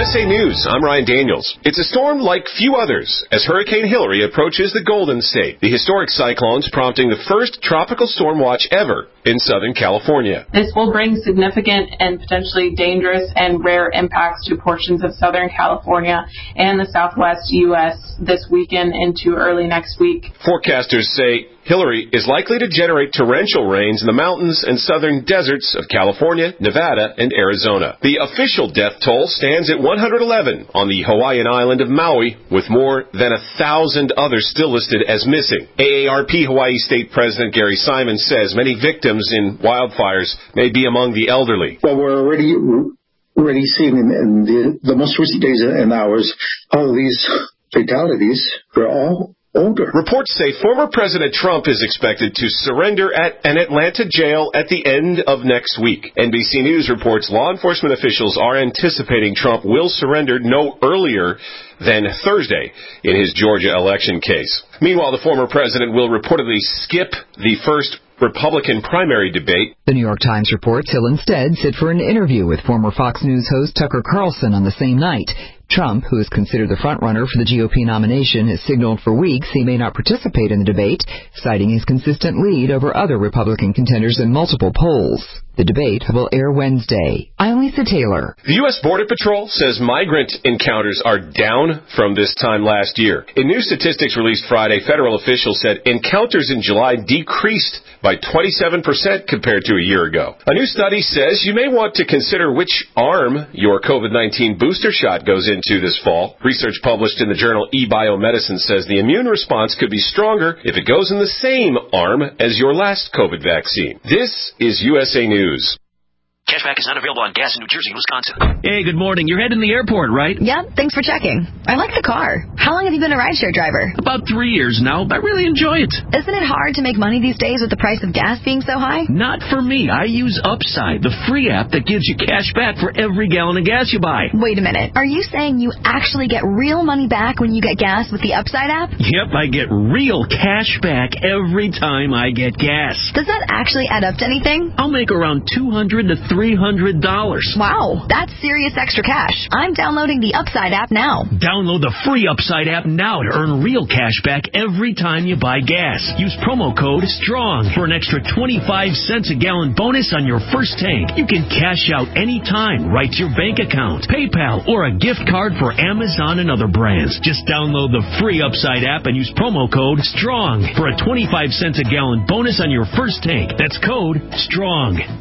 USA News, I'm Ryan Daniels. It's a storm like few others as Hurricane Hilary approaches the Golden State. The historic cyclone's prompting the first tropical storm watch ever in Southern California. This will bring significant and potentially dangerous and rare impacts to portions of Southern California and the southwest U.S. this weekend into early next week. Forecasters say Hilary is likely to generate torrential rains in the mountains and southern deserts of California, Nevada, and Arizona. The official death toll stands at 111 on the Hawaiian island of Maui, with more than 1,000 others still listed as missing. AARP Hawaii State President Gary Simon says many victims in wildfires may be among the elderly. Well, we're already seeing in the most recent days and hours all of these fatalities are all older. Reports say former President Trump is expected to surrender at an Atlanta jail at the end of next week. NBC News reports law enforcement officials are anticipating Trump will surrender no earlier than Thursday in his Georgia election case. Meanwhile, the former president will reportedly skip the first Republican primary debate. The New York Times reports he'll instead sit for an interview with former Fox News host Tucker Carlson on the same night. Trump, who is considered the frontrunner for the GOP nomination, has signaled for weeks he may not participate in the debate, citing his consistent lead over other Republican contenders in multiple polls. The debate will air Wednesday. I'm Lisa Taylor. The U.S. Border Patrol says migrant encounters are down from this time last year. In new statistics released Friday, federal officials said encounters in July decreased by 27% compared to a year ago. A new study says you may want to consider which arm your COVID-19 booster shot goes into this fall. Research published in the journal eBiomedicine says the immune response could be stronger if it goes in the same arm as your last COVID vaccine. This is USA News. Cashback is not available on gas in New Jersey and Wisconsin. Hey, good morning. You're heading to the airport, right? Yep, thanks for checking. I like the car. How long have you been a rideshare driver? About 3 years now. I really enjoy it. Isn't it hard to make money these days with the price of gas being so high? Not for me. I use Upside, the free app that gives you cash back for every gallon of gas you buy. Wait a minute. Are you saying you actually get real money back when you get gas with the Upside app? Yep, I get real cash back every time I get gas. Does that actually add up to anything? I'll make around $200 to $300. Wow, that's serious extra cash. I'm downloading the Upside app now. Download the free Upside app now to earn real cash back every time you buy gas. Use promo code STRONG for an extra 25 cents a gallon bonus on your first tank. You can cash out anytime right to your bank account, PayPal, or a gift card for Amazon and other brands. Just download the free Upside app and use promo code STRONG for a 25 cents a gallon bonus on your first tank. That's code STRONG.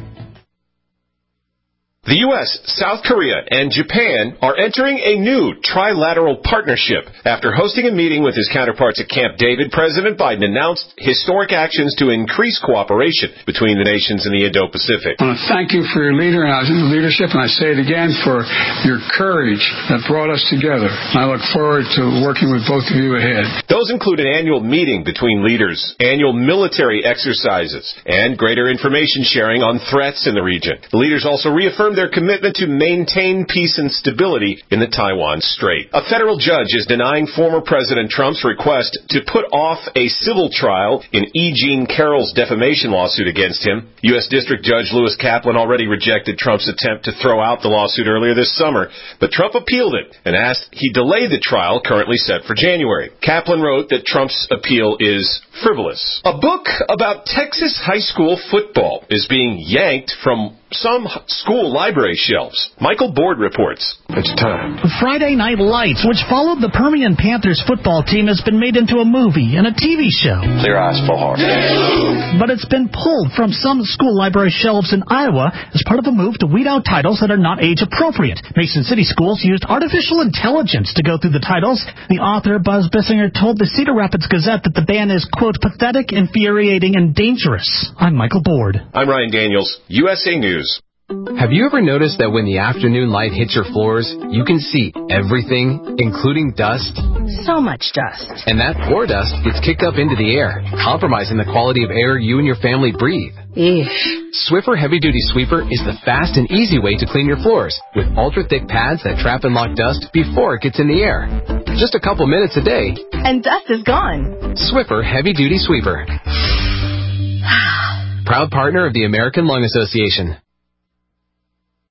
The U.S., South Korea, and Japan are entering a new trilateral partnership. After hosting a meeting with his counterparts at Camp David, President Biden announced historic actions to increase cooperation between the nations in the Indo-Pacific. I want to thank you for your leadership, and I say it again, for your courage that brought us together. I look forward to working with both of you ahead. Those include an annual meeting between leaders, annual military exercises, and greater information sharing on threats in the region. The leaders also reaffirmed their commitment to maintain peace and stability in the Taiwan Strait. A federal judge is denying former President Trump's request to put off a civil trial in E. Jean Carroll's defamation lawsuit against him. U.S. District Judge Lewis Kaplan already rejected Trump's attempt to throw out the lawsuit earlier this summer, but Trump appealed it and asked he delay the trial currently set for January. Kaplan wrote that Trump's appeal is frivolous. A book about Texas high school football is being yanked from some school library shelves. Michael Board reports. It's time. Friday Night Lights, which followed the Permian Panthers football team, has been made into a movie and a TV show. Clear eyes, full heart. But it's been pulled from some school library shelves in Iowa as part of a move to weed out titles that are not age appropriate. Mason City schools used artificial intelligence to go through the titles. The author, Buzz Bissinger, told the Cedar Rapids Gazette that the ban is, quote, pathetic, infuriating, and dangerous. I'm Michael Board. I'm Ryan Daniels, USA News. Have you ever noticed that when the afternoon light hits your floors, you can see everything, including dust? So much dust. And that poor dust gets kicked up into the air, compromising the quality of air you and your family breathe. Eesh. Swiffer Heavy Duty Sweeper is the fast and easy way to clean your floors, with ultra-thick pads that trap and lock dust before it gets in the air. Just a couple minutes a day, and dust is gone. Swiffer Heavy Duty Sweeper. Proud partner of the American Lung Association.